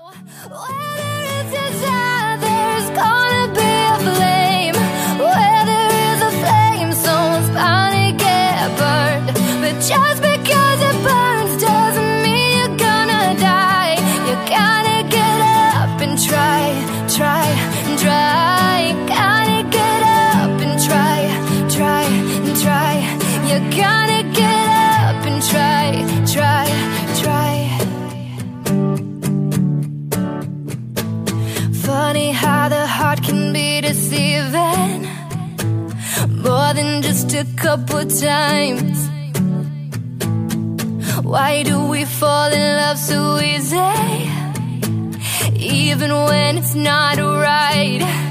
Where there is desire, there's gonna be a flame. Where there is a flame, someone's bound to get burned. But just because it burns doesn't mean you're gonna die. You gotta get up and try, try, and try. Gotta get up and try, try, and try. You gotta get up and try, try, try. Funny how the heart can be deceiving, more than just a couple times. Why do we fall in love so easy, even when it's not right?